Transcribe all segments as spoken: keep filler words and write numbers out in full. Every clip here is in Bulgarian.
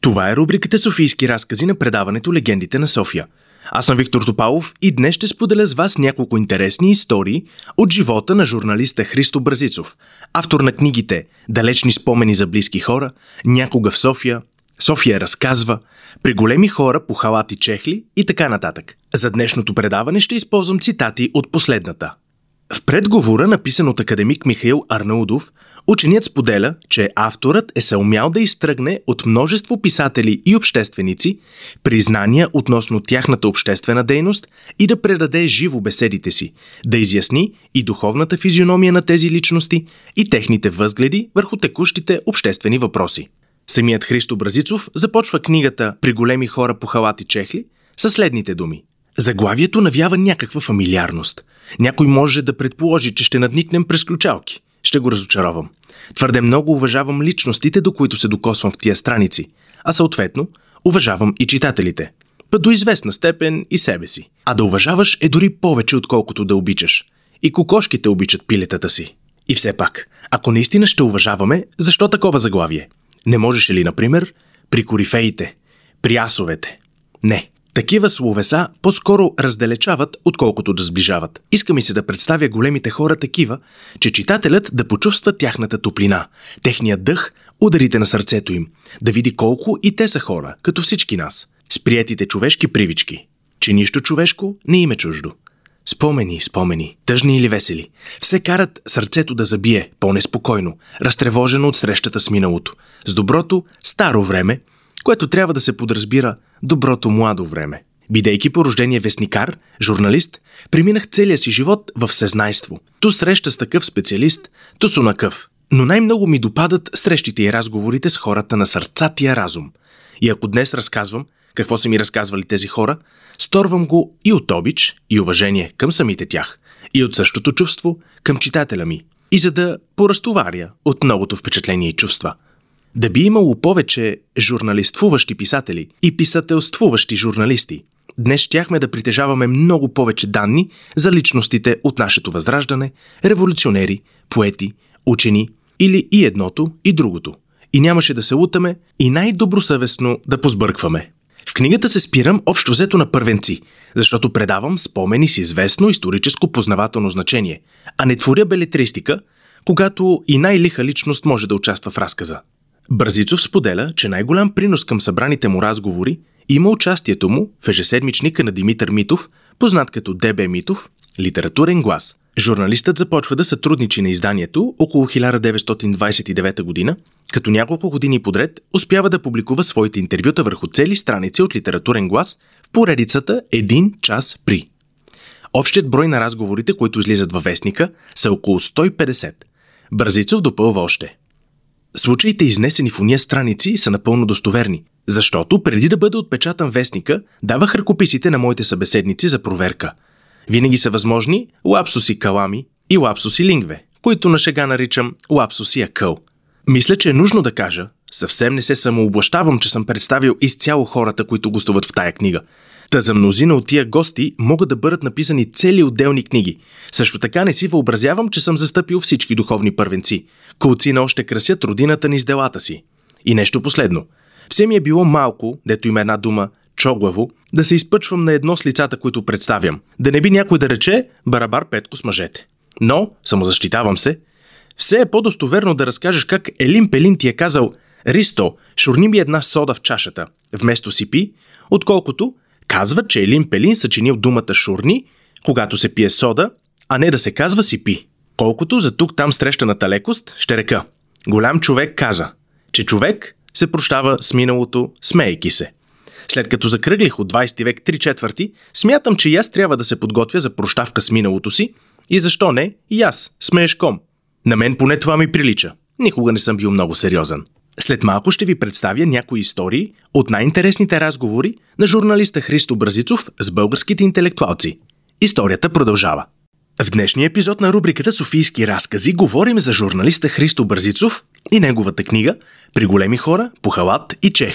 Това е рубриката Софийски разкази на предаването Легендите на София. Аз съм Виктор Топалов и днес ще споделя с вас няколко интересни истории от живота на журналиста Христо Бразицов, автор на книгите «Далечни спомени за близки хора», «Някога в София», «София разказва», «При големи хора по халати чехли» и така нататък. За днешното предаване ще използвам цитати от последната. В предговора, написан от академик Михаил Арнаудов, ученият споделя, че авторът е съумял да изтръгне от множество писатели и общественици признания относно тяхната обществена дейност и да предаде живо беседите си, да изясни и духовната физиономия на тези личности и техните възгледи върху текущите обществени въпроси. Самият Христо Бразицов започва книгата «При големи хора по халати чехли» със следните думи. Заглавието навява някаква фамилиарност. Някой може да предположи, че ще надникнем през ключалки. Ще го разочаровам. Твърде много уважавам личностите, до които се докосвам в тия страници, а съответно уважавам и читателите. Па до известна степен и себе си. А да уважаваш е дори повече, отколкото да обичаш. И кокошките обичат пилетата си. И все пак, ако наистина ще уважаваме, защо такова заглавие? Не можеш ли, например, при корифеите, при асовете? Не. Такива словеса по-скоро разделечават, отколкото да сближават. Иска ми се да представя големите хора такива, че читателят да почувства тяхната топлина, техния дъх, ударите на сърцето им, да види колко и те са хора, като всички нас, с приетите човешки привички, че нищо човешко не им е чуждо. Спомени, спомени, тъжни или весели, все карат сърцето да забие по-неспокойно, разтревожено от срещата с миналото, с доброто старо време, което трябва да се подразбира доброто младо време. Бидейки по рождение вестникар, журналист, преминах целия си живот в всезнайство. Ту среща с такъв специалист, ту с онакъв. Но най-много ми допадат срещите и разговорите с хората на сърцатия разум. И ако днес разказвам какво са ми разказвали тези хора, сторвам го и от обич и уважение към самите тях, и от същото чувство към читателя ми, и за да поразтоваря от многото впечатления и чувства. Да би имало повече журналиствуващи писатели и писателствуващи журналисти, днес щяхме да притежаваме много повече данни за личностите от нашето възраждане, революционери, поети, учени или и едното и другото. И нямаше да се лутаме и най-добросъвестно да позбъркваме. В книгата се спирам общо взето на първенци, защото предавам спомени с известно историческо познавателно значение, а не творя белетристика, когато и най-лиха личност може да участва в разказа. Бразицов споделя, че най-голям принос към събраните му разговори има участието му в ежеседмичника на Димитър Митов, познат като Д Б Митов, литературен глас. Журналистът започва да сътрудничи на изданието около хиляда деветстотин двадесет и девета година, като няколко години подред успява да публикува своите интервюта върху цели страници от литературен глас в поредицата «Един час при». Общият брой на разговорите, които излизат във вестника, са около сто и петдесет. Бразицов допълва още. Случаите, изнесени в уния страници, са напълно достоверни, защото преди да бъде отпечатан вестника, давах ръкописите на моите събеседници за проверка. Винаги са възможни лапсуси калами и лапсуси лингве, които на шега наричам лапсуси акъл. Мисля, че е нужно да кажа, съвсем не се самооблащавам, че съм представил изцяло хората, които гостуват в тая книга. Та за мнозина от тия гости могат да бъдат написани цели отделни книги. Също така не си въобразявам, че съм застъпил всички духовни първенци. Колцина още красят родината ни с делата си. И нещо последно. Все ми е било малко, дето има една дума, чоглаво, да се изпъчвам на едно с лицата, които представям. Да не би някой да рече барабар Петко с мъжете. Но, самозащитавам се, все е по-достоверно да разкажеш как Елин Пелин ти е казал «Ристо, шурни ми една сода в чашата», вместо си пи, отколкото казва, че Елин Пелин съчинил думата шурни, когато се пие сода, а не да се казва си пи. Колкото за тук-там срещаната лекост, ще река. Голям човек каза, че човек се прощава с миналото, смейки се. След като закръглих от двадесети век три четвърти, смятам, че и аз трябва да се подготвя за прощавка с миналото си и защо не и аз, смеешком. На мен поне това ми прилича. Никога не съм бил много сериозен. След малко ще ви представя някои истории от най-интересните разговори на журналиста Христо Бразицов с българските интелектуалци. Историята продължава. В днешния епизод на рубриката Софийски разкази говорим за журналиста Христо Бразицов и неговата книга «При големи хора по халат и чехли»,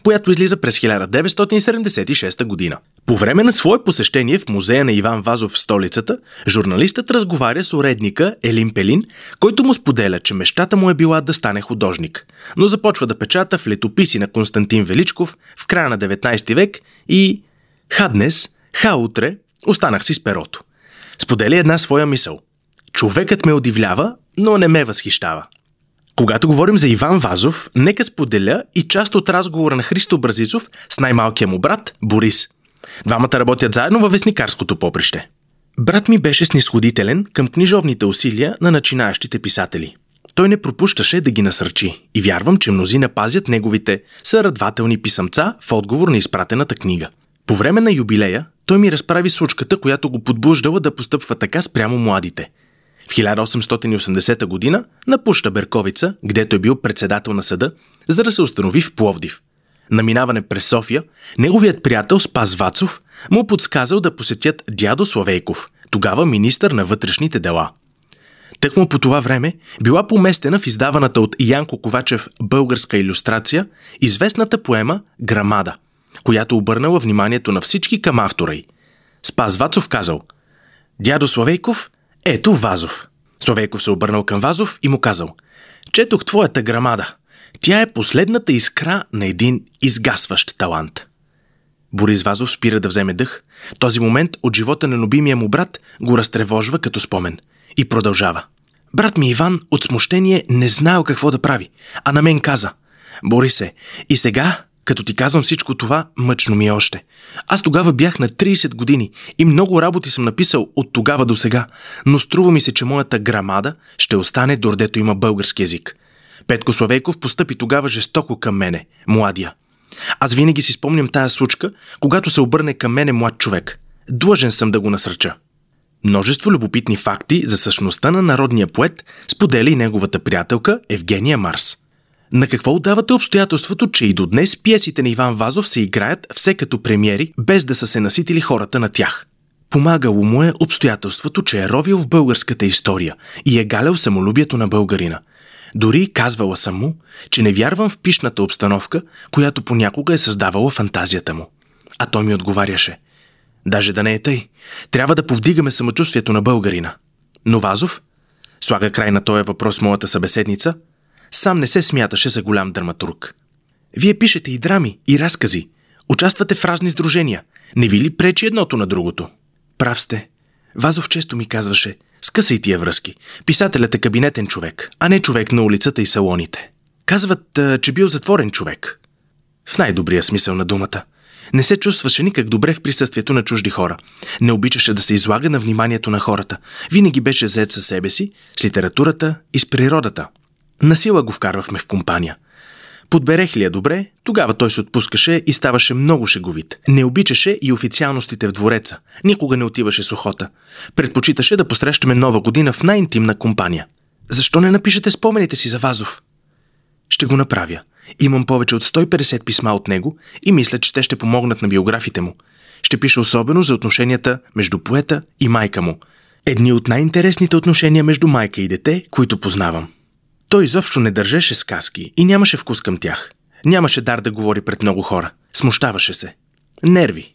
която излиза през хиляда деветстотин седемдесет и шеста година. По време на свое посещение в музея на Иван Вазов в столицата, журналистът разговаря с уредника Елин Пелин, който му споделя, че мечтата му е била да стане художник, но започва да печата в летописи на Константин Величков в края на деветнайсети век и «Ха днес, ха утре, останах си с перото». Споделя една своя мисъл. Човекът ме удивлява, но не ме възхищава. Когато говорим за Иван Вазов, нека споделя и част от разговора на Христо Бразицов с най-малкия му брат Борис. Двамата работят заедно във вестникарското поприще. Брат ми беше снисходителен към книжовните усилия на начинаещите писатели. Той не пропущаше да ги насърчи и вярвам, че мнозина пазят неговите сърадвателни писъмца в отговор на изпратената книга. По време на юбилея той ми разправи случката, която го подбуждала да постъпва така спрямо младите. В хиляда осемстотин и осемдесета година напуща Берковица, гдето е бил председател на съда, за да се установи в Пловдив. На минаване през София, неговият приятел Спас Вацов му подсказал да посетят дядо Славейков, тогава министър на вътрешните дела. Тъкмо по това време била поместена в издаваната от Янко Ковачев българска илюстрация известната поема «Грамада», която обърнала вниманието на всички към автора й. Спас Вацов казал: «Дядо Славейков, ето Вазов». Славейков се обърнал към Вазов и му казал: «Четох твоята грамада. Тя е последната искра на един изгасващ талант». Борис Вазов спира да вземе дъх. Този момент от живота на любимия му брат го разтревожва като спомен. И продължава: «Брат ми Иван от смущение не знаел какво да прави, а на мен каза: Борисе, и сега, като ти казвам всичко това, мъчно ми е още. Аз тогава бях на трийсет години и много работи съм написал от тогава до сега, но струва ми се, че моята грамада ще остане дордето има български език. Петко Славейков постъпи тогава жестоко към мене, младия. Аз винаги си спомням тая случка, когато се обърне към мене млад човек. Длъжен съм да го насърча». Множество любопитни факти за същността на народния поет споделя и неговата приятелка Евгения Марс. На какво отдавате обстоятелството, че и до днес пиесите на Иван Вазов се играят все като премиери, без да са се наситили хората на тях? Помагало му е обстоятелството, че е ровил в българската история и е галял самолюбието на българина. Дори казвала съм му, че не вярвам в пишната обстановка, която понякога е създавала фантазията му. А той ми отговаряше: «Даже да не е тъй, трябва да повдигаме самочувствието на българина». Но Вазов, слага край на този въпрос моята събеседница, сам не се смяташе за голям драматург. «Вие пишете и драми, и разкази, участвате в разни сдружения. Не ви ли пречи едното на другото?» «Прав сте. Вазов често ми казваше: скъсай тия връзки. Писателят е кабинетен човек, а не човек на улицата и салоните. Казват, че бил затворен човек». В най-добрия смисъл на думата. Не се чувстваше никак добре в присъствието на чужди хора. Не обичаше да се излага на вниманието на хората. Винаги беше зает със себе си, с литературата и с природата. Насила го вкарвахме в компания. Подберех ли я добре, тогава той се отпускаше и ставаше много шеговит. Не обичаше и официалностите в двореца. Никога не отиваше с охота. Предпочиташе да посрещаме нова година в най-интимна компания. «Защо не напишете спомените си за Вазов?» «Ще го направя. Имам повече от сто и петдесет писма от него и мисля, че те ще помогнат на биографите му. Ще пиша особено за отношенията между поета и майка му. Едни от най-интересните отношения между майка и дете, които познавам. Той изобщо не държеше сказки и нямаше вкус към тях. Нямаше дар да говори пред много хора. Смущаваше се. Нерви.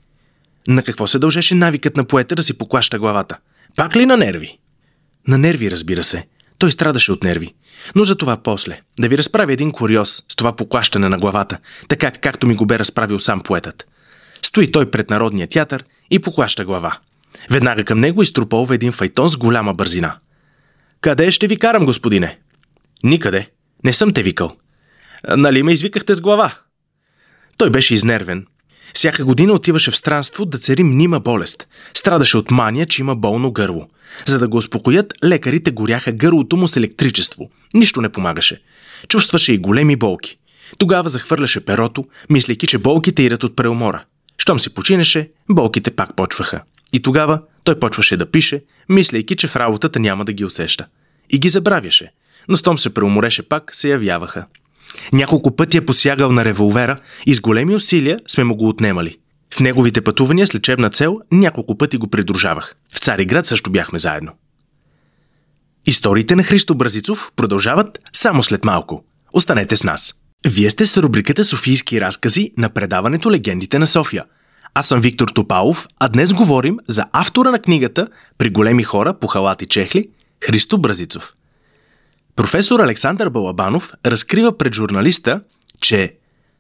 На какво се дължеше навикът на поета да си поклаща главата? Пак ли на нерви?» «На нерви, разбира се. Той страдаше от нерви. Но за това после. Да ви разправя един куриоз с това поклащане на главата, така както ми го бе разправил сам поетът. Стои той пред Народния театър и поклаща глава. Веднага към него изтрупълва един файтон с голяма бързина. «Къде ще ви карам, господине?» «Никъде. Не съм те викал». «Нали ме извикахте с глава?» Той беше изнервен. Всяка година отиваше в странство да цари мнима болест. Страдаше от мания, че има болно гърло. За да го успокоят, лекарите горяха гърлото му с електричество. Нищо не помагаше. Чувстваше и големи болки. Тогава захвърляше перото, мислейки, че болките идат от преумора. Щом си починеше, болките пак почваха. И тогава той почваше да пише, мислейки, че в работата няма да ги усеща. И ги забравяше. Но щом се преумореше пак, се явяваха. Няколко пъти е посягал на револвера и с големи усилия сме му го отнемали. В неговите пътувания с лечебна цел няколко пъти го придружавах. В Цариград също бяхме заедно. Историите на Христо Бразицов продължават само след малко. Останете с нас. Вие сте с рубриката Софийски разкази на предаването Легендите на София. Аз съм Виктор Топалов, а днес говорим за автора на книгата «При големи хора по халати чехли» Христо Бразицов. Професор Александър Балабанов разкрива пред журналиста, че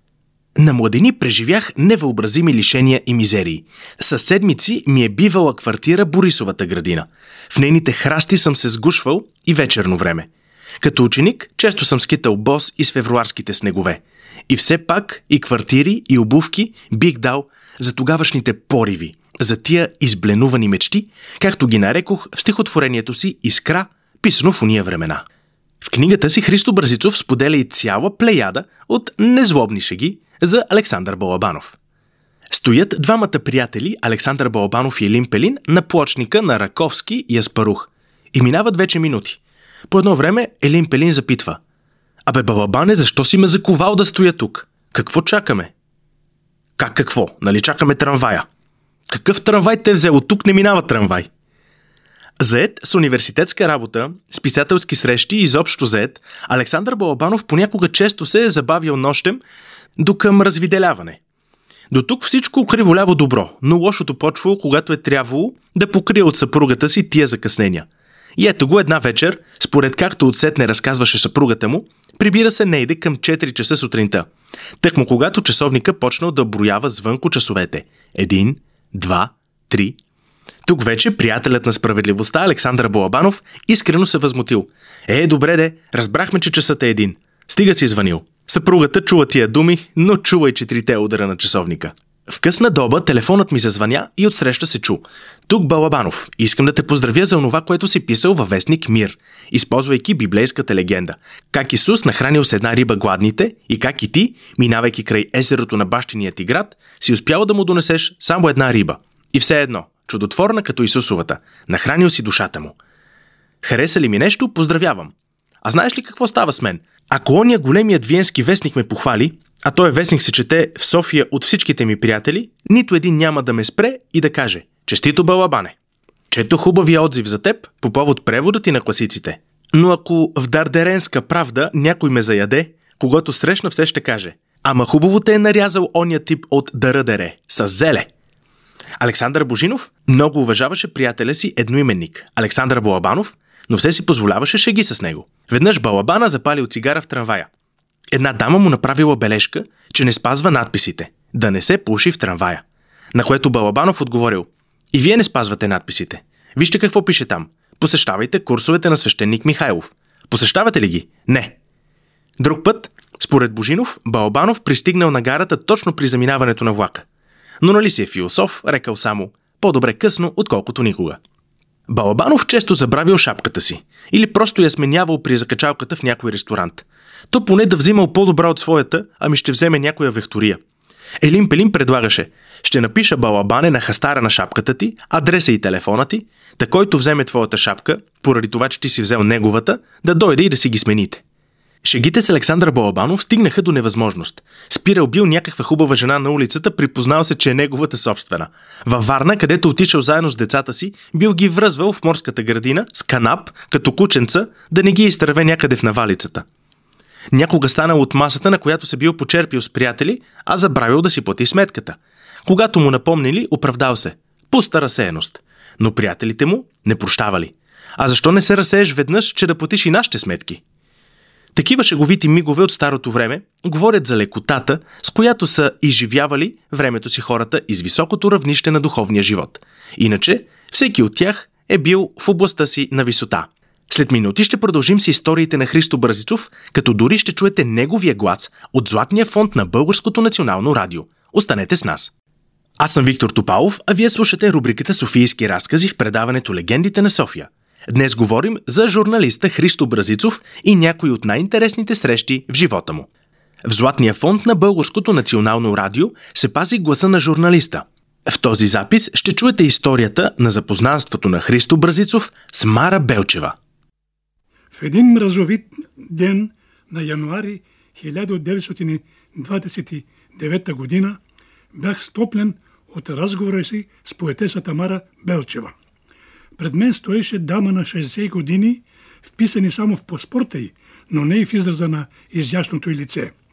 на младини преживях невъобразими лишения и мизерии. Със седмици ми е бивала квартира Борисовата градина. В нейните храсти съм се сгушвал и вечерно време. Като ученик често съм скитал бос из февруарските снегове. И все пак и квартири, и обувки бих дал за тогавашните пориви, за тия избленувани мечти, както ги нарекох в стихотворението си «Искра», писано в уния времена. В книгата си Христо Бразицов споделя и цяла плеяда от незлобни шеги за Александър Балабанов. Стоят двамата приятели Александър Балабанов и Елин Пелин на плочника на Раковски и Аспарух. И минават вече минути. По едно време Елин Пелин запитва: «Абе, Балабане, защо си ме заковал да стоя тук? Какво чакаме?» «Как какво? Нали чакаме трамвая?» «Какъв трамвай те взел? От тук не минава трамвай». Заед с университетска работа, с писателски срещи и изобщо заед, Александър Балабанов понякога често се е забавил нощем до към развиделяване. До тук всичко криволяво добро, но лошото почвало, когато е трябвало да покрие от съпругата си тия закъснения. И ето го една вечер, според както отсетне разказваше съпругата му, прибира се Нейде към четири часа сутринта. Тъкмо когато часовника почнал да броява звънко часовете. Един, два, три. Тук вече приятелят на справедливостта Александър Балабанов искрено се възмутил. «Е, добре де, разбрахме, че часът е един. Стига си звънил». Съпругата чула тия думи, но чула и четирите удара на часовника. В късна доба телефонът ми зазвъня и отсреща се чу: «Тук Балабанов, искам да те поздравя за онова, което си писал във вестник Мир, използвайки библейската легенда. Как Исус нахранил с една риба гладните и как и ти, минавайки край езерото на бащиния ти град, си успял да му донесеш само една риба. И все едно, чудотворна като Исусовата, нахранил си душата му. Хареса ли ми нещо, поздравявам. А знаеш ли какво става с мен? Ако ония големият виенски вестник ме похвали, а той вестник се чете в София от всичките ми приятели, нито един няма да ме спре и да каже: честито, Балабане! Чето хубавия отзив за теб по повод превода ти на класиците. Но ако в Дардеренска правда някой ме заяде, когато срещна, все ще каже: ама хубаво те е нарязал ония тип от Дъръдере, с зеле!» Александър Божинов много уважаваше приятеля си едноименник Александър Балабанов, но все си позволяваше шеги с него. Веднъж Балабана запалил цигара в трамвая. Една дама му направила бележка, че не спазва надписите, да не се пуши в трамвая. На което Балабанов отговорил: «И вие не спазвате надписите. Вижте какво пише там. Посещавайте курсовете на свещеник Михайлов. Посещавате ли ги? Не». Друг път, според Божинов, Балабанов пристигнал на гарата точно при заминаването на влака. Но нали си е философ, рекал само: по-добре късно, отколкото никога. Балабанов често забравил шапката си или просто я сменявал при закачалката в някой ресторант. То поне да взимал по-добра от своята, ами ще вземе някоя вехтория. Елин Пелин предлагаше: ще напиша, Балабане, на хастара на шапката ти адреса и телефона ти, та който вземе твоята шапка, поради това, че ти си взел неговата, да дойде и да си ги смените. Шегите с Александър Балабанов стигнаха до невъзможност. Спирал бил някаква хубава жена на улицата, припознал се, че е неговата собствена. Във Варна, където отишъл заедно с децата си, бил ги връзвал в морската градина с канап, като кученца, да не ги изтърве някъде в навалицата. Някога станал от масата, на която се бил почерпил с приятели, а забравил да си плати сметката. Когато му напомнили, оправдал се: пуста разсеяност. Но приятелите му не прощавали. А защо не се разсееш веднъж, че да платиш и нашите сметки? Такива шеговити мигове от старото време говорят за лекотата, с която са изживявали времето си хората из високото равнище на духовния живот. Иначе, всеки от тях е бил в областта си на висота. След минути ще продължим с историите на Христо Бразицов, като дори ще чуете неговия глас от Златния фонд на Българското национално радио. Останете с нас! Аз съм Виктор Топалов, а вие слушате рубриката Софийски разкази в предаването Легендите на София. Днес говорим за журналиста Христо Бразицов и някои от най-интересните срещи в живота му. В Златния фонд на Българското национално радио се пази гласа на журналиста. В този запис ще чуете историята на запознанството на Христо Бразицов с Мара Белчева. В един мразовит ден на януари хиляда деветстотин двадесет и девета година бях стоплен от разговора си с поетесата Мара Белчева. Пред мен стоеше дама на шейсет години, вписани само в паспорта й, но не и в израза на изящното й лице.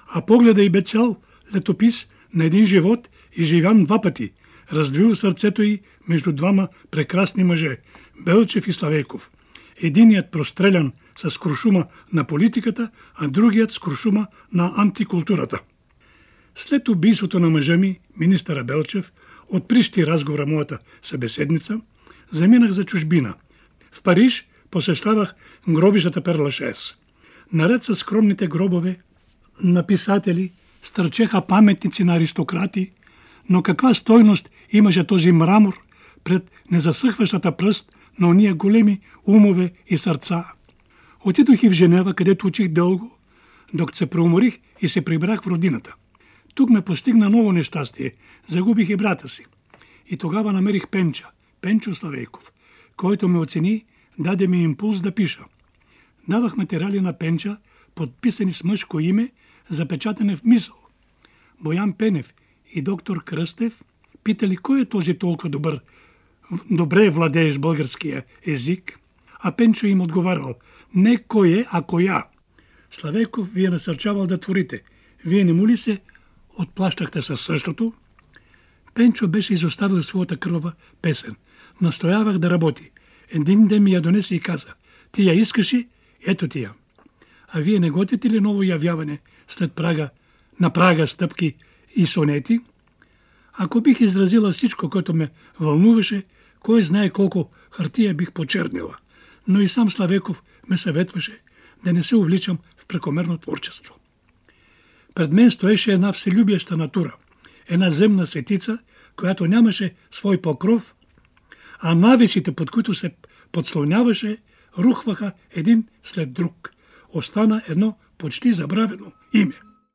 А погледа й бе цял летопис на един живот, изживян два пъти, раздвил сърцето й между двама прекрасни мъже – Белчев и Славейков. Единият прострелян с куршума на политиката, а другият с куршума на антикултурата. След убийството на мъжа ми, министъра Белчев, отприщи разговора моята събеседница, заминах за чужбина. В Париж посещавах гробищата Перлашес. Наред с скромните гробове на писатели стърчеха паметници на аристократи, но каква стойност имаше този мрамор пред незасъхващата пръст на ония големи умове и сърца. Отидох и в Женева, където учих дълго, докато се преуморих и се прибрах в родината. Тук ме постигна ново нещастие. Загубих и брата си. И тогава намерих Пенча, Пенчо Славейков, който ме оцени, даде ми импулс да пиша. Давах материали на Пенча, подписани с мъжко име, запечатане в мисъл. Боян Пенев и доктор Кръстев питали кой е този толкова добър, добре владееш българския език, а Пенчо им отговарял: не кой е, а коя. Славейков ви е насърчавал да творите. Вие не му ли се отплащахте със същото? Пенчо беше изоставил своята кръва песен. Настоявах да работи. Един ден ми я донесе и каза: ти я искаш ли? Ето ти я. А вие не готите ли ново явяване след прага, на прага стъпки и сонети? Ако бих изразила всичко, което ме вълнуваше, кой знае колко хартия бих почернила. Но и сам Славейков ме съветваше да не се увличам в прекомерно творчество. Пред мен стоеше една вселюбяща натура, една земна светица, която нямаше свой покров, а навесите, под които се подслоняваше, рухваха един след друг. Остана едно почти забравено име.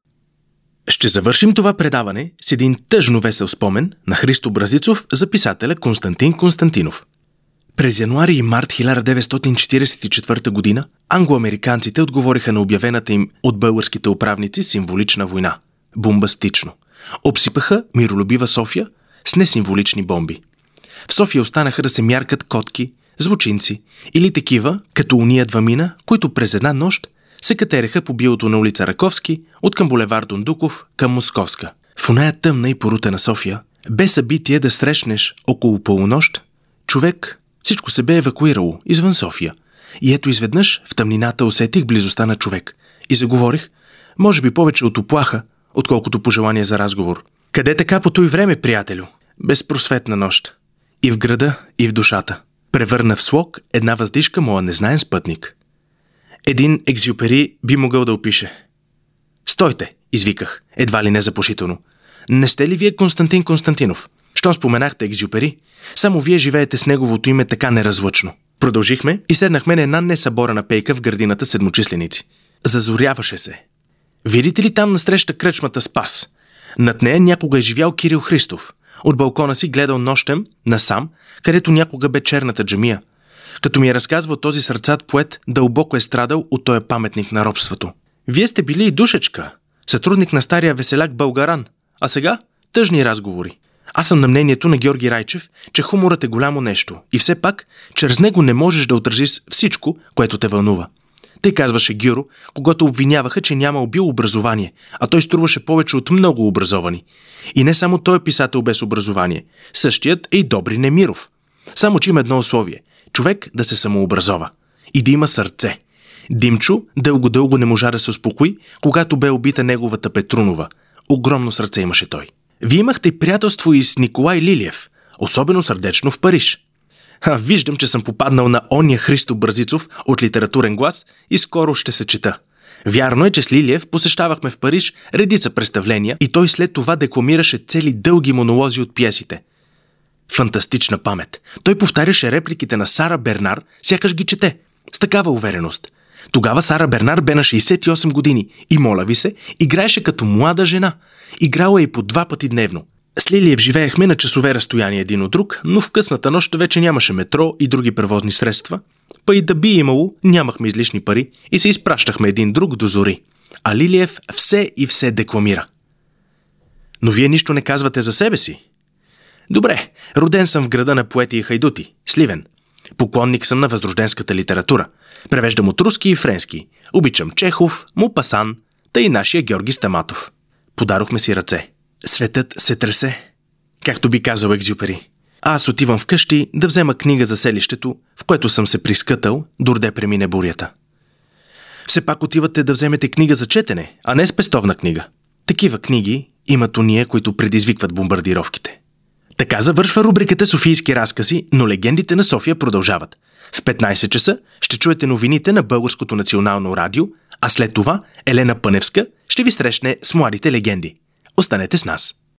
Ще завършим това предаване с един тъжно весел спомен на Христо Бразицов за писателя Константин Константинов. През януари и март хиляда деветстотин четиридесет и четвърта година англоамериканците отговориха на обявената им от българските управници символична война – бомбастично. Обсипаха миролюбива София с несимволични бомби. В София останаха да се мяркат котки, звучинци или такива, като уния двамина, които през една нощ се катереха по билото на улица Раковски от към булевар Дондуков към Московска. В оная тъмна и порутена София, без събитие да срещнеш около полунощ, човек всичко се бе евакуирало извън София. И ето изведнъж в тъмнината усетих близостта на човек. И заговорих, може би повече от уплаха, отколкото пожелание за разговор. Къде така по той време, приятелю? Безпросветна нощ. И в града, и в душата. Превърна в слог една въздишка моя незнаен спътник. Един Екзюпери би могъл да опише. Стойте, извиках, едва ли не заплашително. Не сте ли вие Константин Константинов? Щом споменахте Екзюпери, само вие живеете с неговото име така неразлъчно. Продължихме и седнахме на една несъборена пейка в градината Седмочисленици. Зазоряваше се. Видите ли там насреща кръчмата Спас? Над нея някога е живял Кирил Христов. От балкона си гледал нощем насам, където някога бе черната джамия. Като ми е разказвал този сърцат поет, дълбоко е страдал от този паметник на робството. Вие сте били и душечка, сътрудник на стария веселяк Българан, а сега тъжни разговори. Аз съм на мнението на Георги Райчев, че хуморът е голямо нещо и все пак чрез него не можеш да отразиш всичко, което те вълнува. Тъй казваше Гюро, когато обвиняваха, че нямал бил образование, а той струваше повече от много образовани. И не само той е писател без образование, същият е и Добри Немиров. Само че има едно условие – човек да се самообразова и да има сърце. Димчо дълго-дълго не можа да се успокои, когато бе убита неговата Петрунова. Огромно сърце имаше той. Вие имахте приятелство и с Николай Лилиев, особено сърдечно в Париж. Ха, виждам, че съм попаднал на ония Христо Бразицов от Литературен глас и скоро ще се чета. Вярно е, че с Лилиев посещавахме в Париж редица представления и той след това декламираше цели дълги монолози от пиесите. Фантастична памет. Той повтаряше репликите на Сара Бернар, сякаш ги чете, с такава увереност. Тогава Сара Бернар бе на шейсет и осем години и, моля ви се, играеше като млада жена. Играла и по два пъти дневно. С Лилиев живеехме на часове разстояние един от друг, но в късната нощ вече нямаше метро и други превозни средства. Па и да би имало, нямахме излишни пари и се изпращахме един друг до зори. А Лилиев все и все декламира. Но вие нищо не казвате за себе си. Добре, роден съм в града на поети и хайдути, Сливен. Поклонник съм на възрожденската литература. Превеждам от руски и френски. Обичам Чехов, Мопасан, та и нашия Георги Стаматов. Подадохме си ръце. Светът се тресе, както би казал Екзюпери. А аз отивам вкъщи да взема книга за селището, в което съм се прискътал, дорде премине бурята. Все пак отивате да вземете книга за четене, а не спестовна книга. Такива книги имат уния, които предизвикват бомбардировките. Така завършва рубриката Софийски разкази, но легендите на София продължават. В петнайсет часа ще чуете новините на Българското национално радио, а след това Елена Пъневска ще ви срещне с младите легенди. Останете с нас!